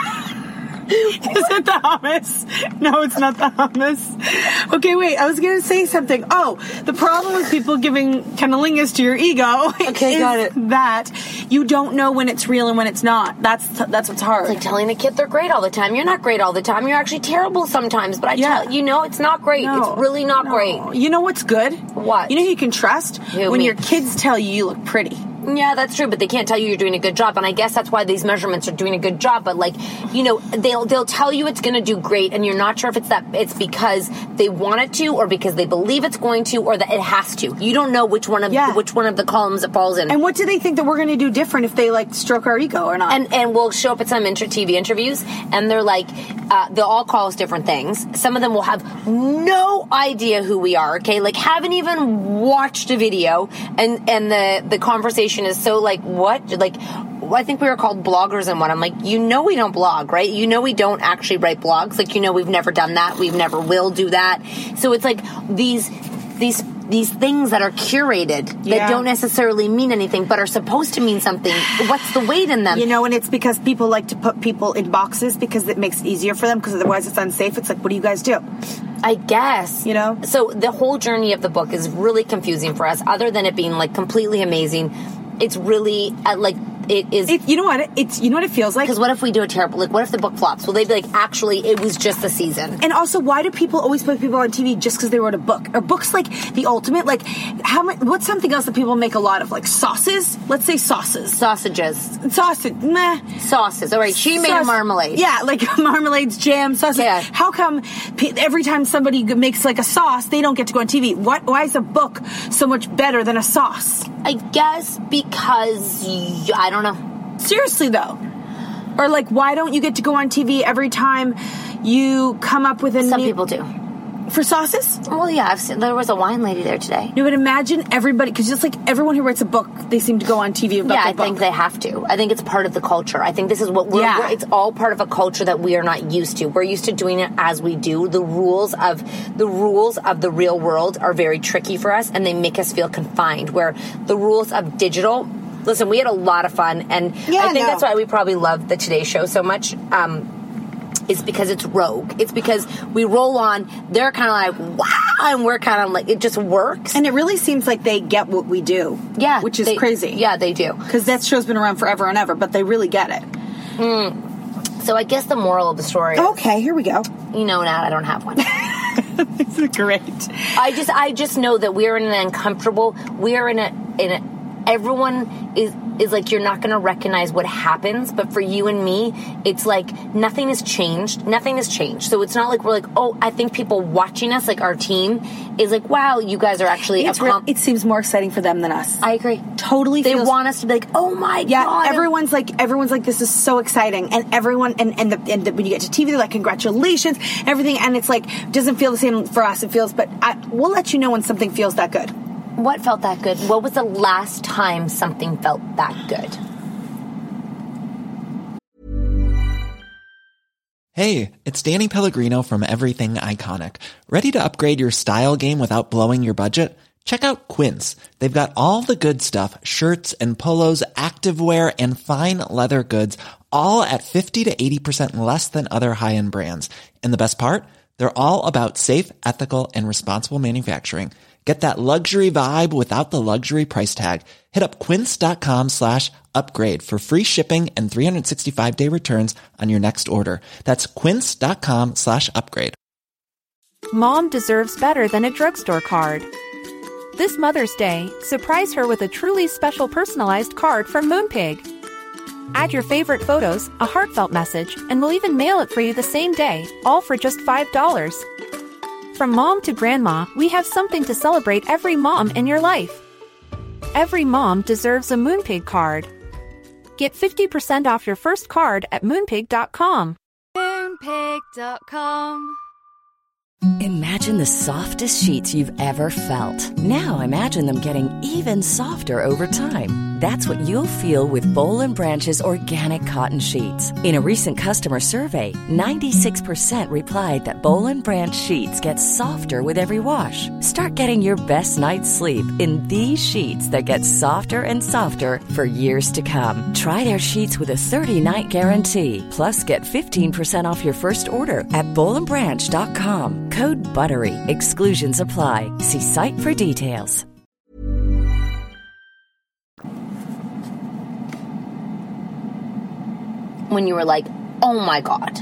Is it the hummus? No, it's not the hummus. Okay, wait. I was going to say something. Oh, the problem with people giving cunnilingus to your ego okay, is got it. that you don't know when it's real and when it's not. That's that's what's hard. It's like telling a kid they're great all the time. You're not great all the time. You're actually terrible sometimes. But I yeah. tell you, know, it's not great. No, it's really not no. great. You know what's good? What? You know who you can trust? Who, when me? your kids tell you you look pretty. Yeah, that's true, but they can't tell you you're doing a good job, and I guess that's why these measurements are doing a good job. But like, you know, they'll they'll tell you it's going to do great, and you're not sure if it's that it's because they want it to, or because they believe it's going to, or that it has to. You don't know which one of yeah. which one of the columns it falls in. And what do they think that we're going to do different if they like stroke our ego or not? And and we'll show up at some inter- T V interviews, and they're like, uh, they'll all call us different things. Some of them will have no idea who we are. Okay, like haven't even watched a video, and and the the conversation is so like. What? Like, I think we were called bloggers in one. I'm like, you know we don't blog, right? You know we don't actually write blogs. Like, you know we've never done that. We've never will do that. So it's like these these these things that are curated that yeah. don't necessarily mean anything but are supposed to mean something. What's the weight in them? You know, and it's because people like to put people in boxes because it makes it easier for them because otherwise it's unsafe. It's like, what do you guys do? I guess. You know? So the whole journey of the book is really confusing for us, other than it being like completely amazing. It's really uh, like it is. It, you know what? It's you know what it feels like. Because what if we do a terrible? Like, what if the book flops? Will they be like, actually, it was just a season? And also, why do people always put people on T V just because they wrote a book? Are books like the ultimate? Like, how much? What's something else that people make a lot of? Like sauces. Let's say sauces. Sausages. Sausage. Meh. Sauces. All right. She made Sauce. a marmalade. Yeah, like marmalades, jam, sausage. Yeah. How come p- every time somebody makes like a sauce, they don't get to go on T V? What? Why is a book so much better than a sauce? I guess because y- I don't know. Seriously though. Or like, why don't you get to go on T V every time you come up with a Some new... people do. For sauces? Well, yeah, I've seen, there was a wine lady there today. No, but imagine everybody, because just like everyone who writes a book, they seem to go on T V about yeah, their I book. think they have to. I think it's part of the culture. I think this is what we're, Yeah. we're, it's all part of a culture that we are not used to. We're used to doing it as we do. The rules of, the rules of the real world are very tricky for us, and they make us feel confined, where the rules of digital, listen, we had a lot of fun, and Yeah, I think no. that's why we probably love the Today Show so much. Um, It's because it's rogue. It's because we roll on, they're kind of like, wow, and we're kind of like, it just works. And it really seems like they get what we do. Yeah. Which is they, crazy. Yeah, they do. Because that show's been around forever and ever, but they really get it. Mm. So I guess the moral of the story is, Okay, here we go. you know, Nat, I don't have one. It's great. I just, I just know that we're in an uncomfortable, we're in a, in a, everyone is, is like, you're not going to recognize what happens, but for you and me, it's like nothing has changed. Nothing has changed. So it's not like we're like, oh, I think people watching us, like our team, is like, wow, you guys are actually. It's a re- comp- it seems more exciting for them than us. I agree. Totally. They feels- want us to be like, oh my Yeah, god. everyone's like, everyone's like, this is so exciting, and everyone, and and, the, and the, when you get to T V, they're like, congratulations, everything, and it's like, doesn't feel the same for us. It feels, but I, we'll let you know when something feels that good. What felt that good? What was the last time something felt that good? Hey, it's Danny Pellegrino from Everything Iconic. Ready to upgrade your style game without blowing your budget? Check out Quince. They've got all the good stuff, shirts and polos, activewear, and fine leather goods, all at fifty to eighty percent less than other high-end brands. And the best part? They're all about safe, ethical, and responsible manufacturing. Get that luxury vibe without the luxury price tag. Hit up quince.com slash upgrade for free shipping and three sixty-five day returns on your next order. That's quince.com slash upgrade. Mom deserves better than a drugstore card. This Mother's Day, surprise her with a truly special personalized card from Moonpig. Add your favorite photos, a heartfelt message, and we'll even mail it for you the same day, all for just five dollars. From mom to grandma, we have something to celebrate every mom in your life. Every mom deserves a Moonpig card. Get fifty percent off your first card at moonpig dot com. Moonpig dot com. Imagine the softest sheets you've ever felt. Now imagine them getting even softer over time. That's what you'll feel with Boll and Branch's organic cotton sheets. In a recent customer survey, ninety-six percent replied that Boll and Branch sheets get softer with every wash. Start getting your best night's sleep in these sheets that get softer and softer for years to come. Try their sheets with a thirty-night guarantee. Plus, get fifteen percent off your first order at boll and branch dot com. Code BUTTERY. Exclusions apply. See site for details. When you were like, oh my god.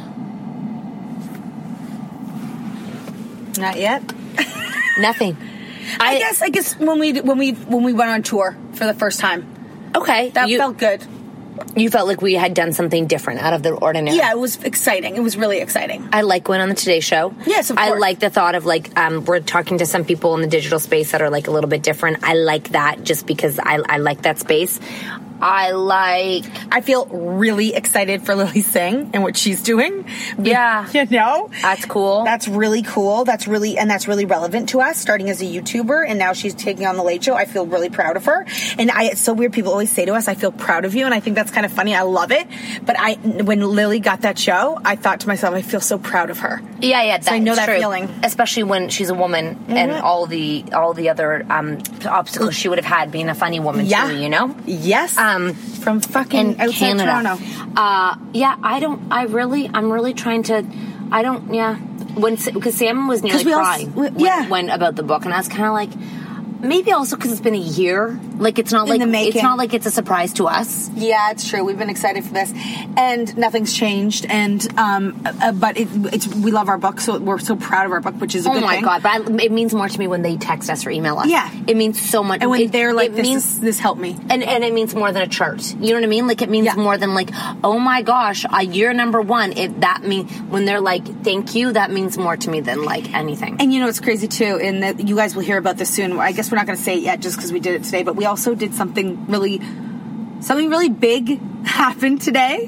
Not yet. Nothing. I, I guess. I guess when we when we when we went on tour for the first time, Okay. that you, felt good. You felt like we had done something different, out of the ordinary. Yeah, it was exciting. It was really exciting. I like going on the Today Show. Yes, of I course. like the thought of like um, we're talking to some people in the digital space that are like a little bit different. I like that just because I, I like that space. I like. I feel really excited for Lily Singh and what she's doing. Yeah. You know? That's cool. That's really cool. That's really, and that's really relevant to us, starting as a YouTuber, and now she's taking on The Late Show. I feel really proud of her. And I, it's so weird. People always say to us, I feel proud of you. And I think that's kind of funny. I love it. But I, when Lily got that show, I thought to myself, I feel so proud of her. Yeah, yeah. So I know that's that true. feeling. Especially when she's a woman and all the all the other um, obstacles she would have had being a funny woman Yeah. too, you know? Yes. Um, From fucking in outside Canada. Toronto. Uh, yeah, I don't, I really, I'm really trying to, I don't, yeah. When, because Sam was nearly we all- crying we- when, yeah. when about the book, and I was kind of like, maybe also because it's been a year. Like, it's not In like, the making. it's not like it's a surprise to us. Yeah, it's true. We've been excited for this, and nothing's changed. And um, uh, but it, it's we love our book, so we're so proud of our book, which is a Oh good my thing. God, but I, it means more to me when they text us or email us. Yeah. It means so much. And when it, they're like, it "This means, is, this helped me," And, and it means more than a chart. You know what I mean? Like, it means Yeah. more than like, oh my gosh, uh, you're number one. It, that mean when they're like, thank you, that means more to me than like anything. And you know, it's crazy too, and that you guys will hear about this soon. I guess we're not going to say it yet just because we did it today, but we also did something really, something really big happened today.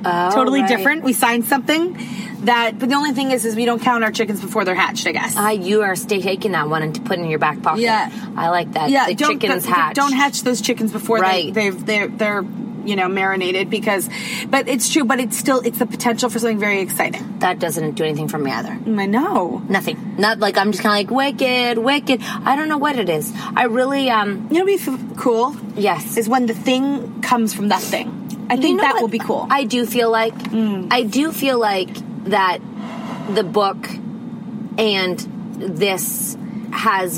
Oh, totally right. different. We signed something that, but the only thing is, is we don't count our chickens before they're hatched, I guess. Uh, you are stay taking that one and put it in your back pocket. Yeah. I like that. Yeah, the don't, chickens don't, hatch. Don't hatch those chickens before right. they, they've, they're, they're, you know, marinated because, but it's true, but it's still, it's the potential for something very exciting. That doesn't do anything for me either. I know. Nothing. Not like I'm just kind of like, wicked, wicked. I don't know what it is. I really, um... You know what would be cool? Yes. Is when the thing comes from that thing. I think you know that what will be cool. I do feel like, mm. I do feel like that the book and this has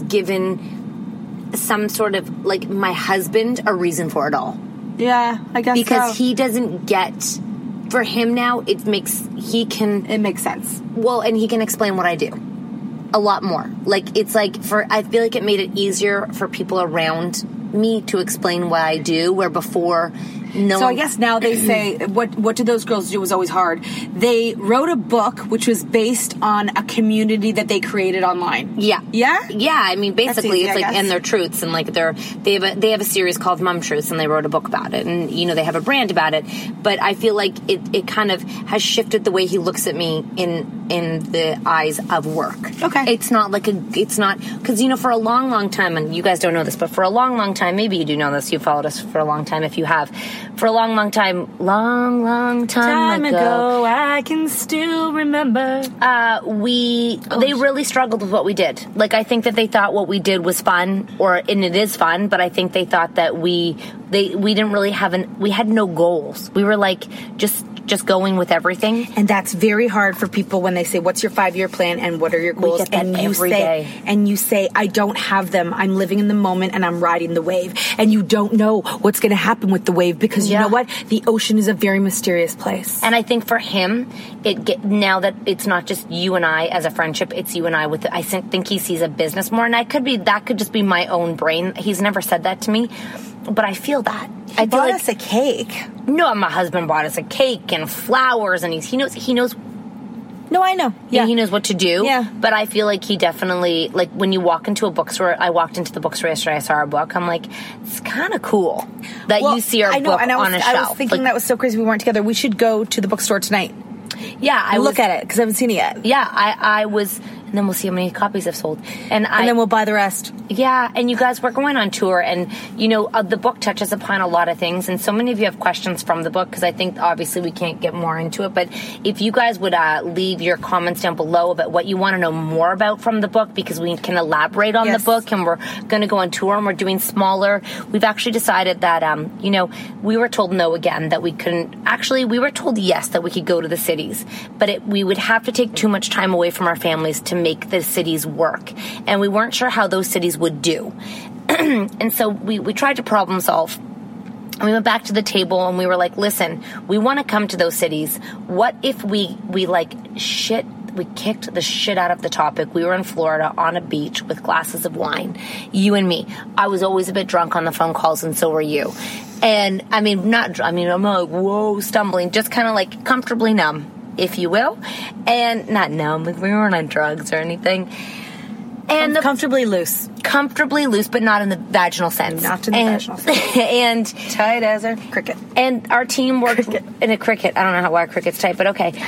given some sort of, like, my husband a reason for it all. Yeah, I guess because so. he doesn't get, for him now, it makes, he can... It makes sense. Well, and he can explain what I do. A lot more. Like, it's like, for, I feel like it made it easier for people around me to explain what I do, where before... No. So I guess now they say, what what did those girls do was always hard. They wrote a book which was based on a community that they created online. Yeah. Yeah? Yeah, I mean, basically, easy, it's I like, guess. and their truths, and like they're, they have a, they have a series called Mom Truths, and they wrote a book about it, and, you know, they have a brand about it, but I feel like it, it kind of has shifted the way he looks at me in, in the eyes of work. Okay. It's not like a, it's not, because, you know, for a long, long time, and you guys don't know this, but for a long, long time, maybe you do know this, you've followed us for a long time if you have, for a long, long time, long, long time, time ago, ago, I can still remember. Uh, we, oh, they really struggled with what we did. Like, I think that they thought what we did was fun, or, and it is fun, but I think they thought that we, they, we didn't really have an, we had no goals. We were like, just, just going with everything. And that's very hard for people when they say, what's your five-year plan and what are your goals? We get that and you every say, day. And you say, I don't have them. I'm living in the moment and I'm riding the wave. And you don't know what's going to happen with the wave because Yeah. you know what? The ocean is a very mysterious place. And I think for him, it get, now that it's not just you and I as a friendship, it's you and I with, I think he sees a business more. And I could be, that could just be my own brain. He's never said that to me, but I feel that. He I feel bought like, us a cake. No, my husband bought us a cake and flowers, and he's, he knows, he knows, No, I know. yeah, Yeah. he knows what to do. Yeah. But I feel like he definitely, like, when you walk into a bookstore, I walked into the bookstore yesterday, I saw our book, I'm like, it's kind of cool that Well, you see our I know, book and I was, on a I shelf. was thinking Like, that was so crazy we weren't together. We should go to the bookstore tonight. yeah, I and was, look at it because I haven't seen it yet. Yeah, I, I was, and then we'll see how many copies I've sold. And, I, And then we'll buy the rest. Yeah, and you guys, we're going on tour, and, you know, uh, the book touches upon a lot of things, and so many of you have questions from the book, because I think, obviously, we can't get more into it, but if you guys would uh, leave your comments down below about what you want to know more about from the book, because we can elaborate on Yes. the book, and we're going to go on tour, and we're doing smaller. We've actually decided that, um, you know, we were told no again, that we couldn't, actually, we were told yes, that we could go to the cities, but it, we would have to take too much time away from our families to make the cities work, and we weren't sure how those cities would do. And so we, we tried to problem solve. And we went back to the table and we were like, listen, we want to come to those cities. What if we, we like shit, we kicked the shit out of the topic. We were in Florida on a beach with glasses of wine, you and me. I was always a bit drunk on the phone calls, and so were you. And I mean, not, I mean, I'm not like, whoa, stumbling, just kind of like comfortably numb, if you will. And not numb, like we weren't on drugs or anything. And the, comfortably loose. Comfortably loose, but not in the vaginal sense. Not in the and, vaginal sense. And tight as a cricket. And our team worked Cricket. in a cricket. I don't know how why a cricket's tight, but okay.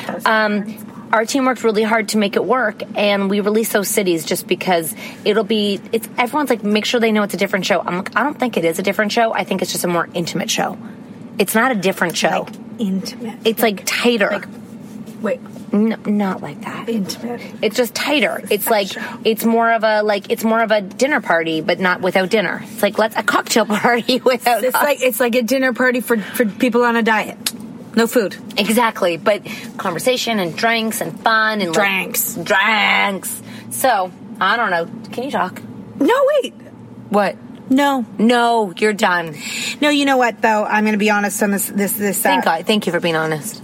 Um, our team worked really hard to make it work, and we released those cities just because it'll be. It's everyone's like, make sure they know it's a different show. I'm like, I don't think it is a different show. I think it's just a more intimate show. It's not a different show. Like intimate. It's like tighter. Like, wait. No, not like that. Intimate. It's just tighter. It's like show. it's more of a like it's more of a dinner party, but not without dinner. It's like let's a cocktail party without. It's like it's like a dinner party for for people on a diet. No food. Exactly, but conversation and drinks and fun and Drinks. like, drinks. So I don't know. Can you talk? No, wait. What? No. No, you're done. No, you know what though? I'm going to be honest on this. This this. Uh, Thank God. Thank you for being honest.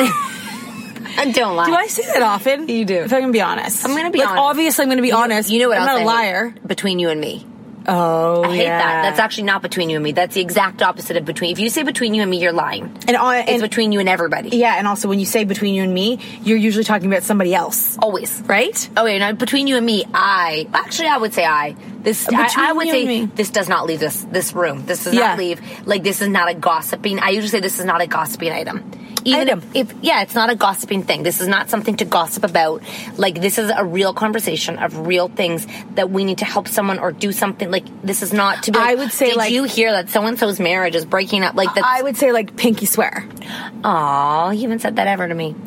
Don't lie. Do I say that often? You do. If I'm going to be honest, I'm going to be like, honest. Obviously, I'm going to be you honest. Know, you know what I'm else not a I hate? liar. Between you and me. Oh, I hate yeah. that. That's actually not between you and me. That's the exact opposite of between. If you say between you and me, you're lying. And, uh, it's and between you and everybody. Yeah, and also when you say between you and me, you're usually talking about somebody else. Always. Right? Oh, wait, no, between you and me, I... Actually, I would say I. This, Between I, I would you and say, me. this does not leave this this room. This does Yeah. not leave. Like, this is not a gossiping. I usually say this is not a gossiping item. Even Item. If, if, yeah, it's not a gossiping thing. This is not something to gossip about. Like, this is a real conversation of real things that we need to help someone or do something. Like, this is not to be. Like, I would say, did like- you hear that so and so's marriage is breaking up? Like, that's, I would say like pinky swear. Aw, you haven't said that ever to me.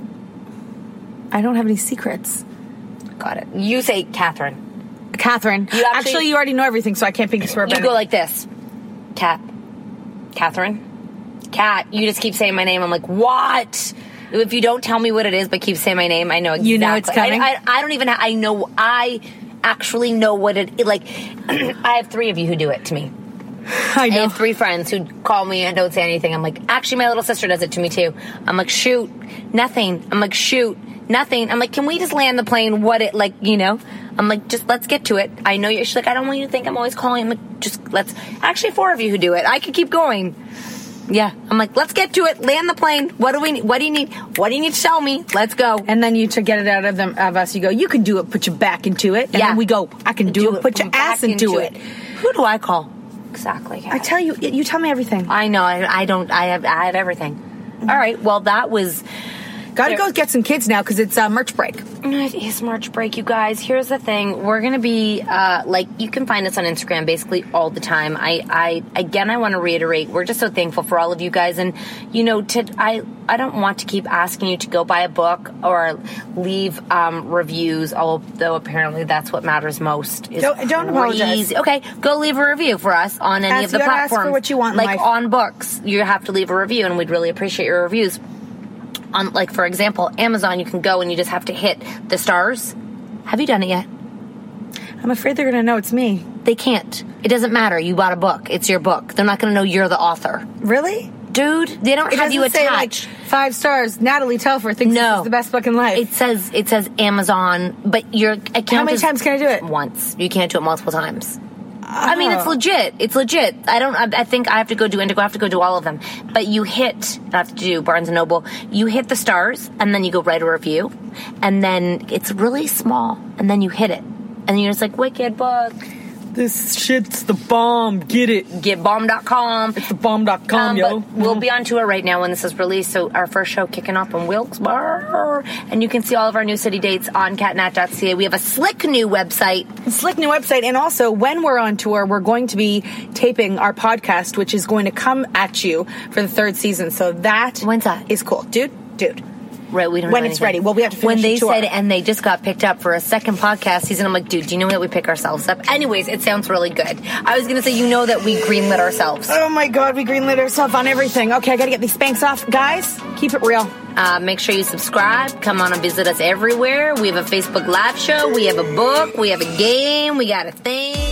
I don't have any secrets. Got it. You say Catherine. Catherine. You actually- actually, you already know everything, so I can't pinky swear You about go it. like this. Cat. Catherine. Cat. You just keep saying my name. I'm like, what? If you don't tell me what it is, but keep saying my name, I know exactly. You know it's coming? I, I, I don't even, ha- I know, I actually know what it, it like, I have three of you who do it to me. I I know. have three friends who call me and don't say anything. I'm like, actually, my little sister does it to me too. I'm like, shoot, nothing. I'm like, shoot, nothing. I'm like, can we just land the plane? What it, like, you know? I'm like, just let's get to it. I know you're, she's like, I don't want you to think I'm always calling. I'm like, just let's, actually, four of you who do it. I could keep going. Yeah. I'm like, let's get to it. Land the plane. What do we need? What do you need? What do you need to tell me? Let's go. And then you to get it out of them of us, you go, you can do it, put your back into it. And Yeah. then we go, I can do, it, put your from ass back into it. Who do I call? Exactly. I tell you, you tell me everything. I know. I, I don't. I have. I have everything. All right. Well, that was. Gotta go get some kids now because it's uh, March break. It is March break, you guys. Here's the thing. We're going to be, uh, like, you can find us on Instagram basically all the time. I, I again, I want to reiterate, we're just so thankful for all of you guys. And, you know, to, I, I don't want to keep asking you to go buy a book or leave um, reviews, although apparently that's what matters most. Is Don't- don't apologize. crazy. Okay, go leave a review for us on any Ask- of the you gotta ask for platforms. what you want in like life. on books, you have to leave a review, and we'd really appreciate your reviews. On, like, for example, Amazon, you can go and you just have to hit the stars. Have you done it yet? I'm afraid they're going to know it's me. They can't. It doesn't matter. You bought a book. It's your book. They're not going to know you're the author. Really? Dude, they don't It have you doesn't say, like, attached. five stars. Natalie Telfer thinks No. this is the best book in life. It says it says Amazon, but your account How many is times can I do it? once. You can't do it multiple times. I mean, it's Oh. legit. It's legit. I don't. I, I think I have to go do Indigo. I have to go do all of them. But you hit. I have to do Barnes and Noble. You hit the stars, and then you go write a review, and then it's really small, and then you hit it, and you're just like, wicked book. This shit's the bomb. Get it. Get bomb dot com. It's the bomb dot com, Um, yo. but we'll be on tour right now when this is released. So our first show kicking off in Wilkes-Barre. And you can see all of our new city dates on catnat dot c a. We have a slick new website. Slick new website. And also, when we're on tour, we're going to be taping our podcast, which is going to come at you for the third season. So that When's that? is cool. Dude, dude. Right, we don't When know it's anything. ready. Well, we have to When finish they the tour. said, and they just got picked up for a second podcast season, I'm like, dude, do you know that we pick ourselves up? Anyways, it sounds really good. I was going to say, you know that we greenlit ourselves. Oh my God, we greenlit ourselves on everything. Okay, I gotta get these Spanx off. Guys, keep it real. Uh, make sure you subscribe. Come on and visit us everywhere. We have a Facebook live show. We have a book. We have a game. We got a thing.